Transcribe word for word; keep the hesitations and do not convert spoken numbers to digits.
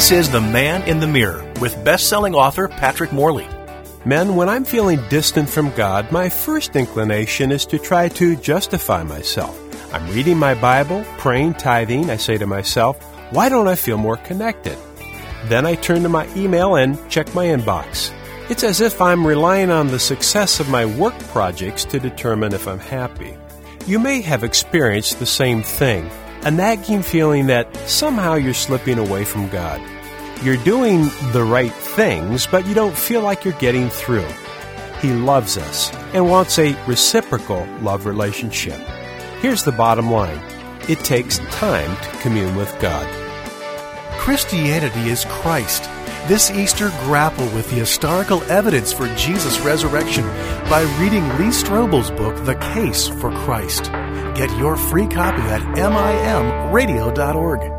This is The Man in the Mirror with best-selling author Patrick Morley. Men, when I'm feeling distant from God, my first inclination is to try to justify myself. I'm reading my Bible, praying, tithing. I say to myself, why don't I feel more connected? Then I turn to my email and check my inbox. It's as if I'm relying on the success of my work projects to determine if I'm happy. You may have experienced the same thing, a nagging feeling that somehow you're slipping away from God. You're doing the right things, but you don't feel like you're getting through. He loves us and wants a reciprocal love relationship. Here's the bottom line. It takes time to commune with God. Christianity is Christ. This Easter, grapple with the historical evidence for Jesus' resurrection by reading Lee Strobel's book, The Case for Christ. Get your free copy at M I M radio dot org.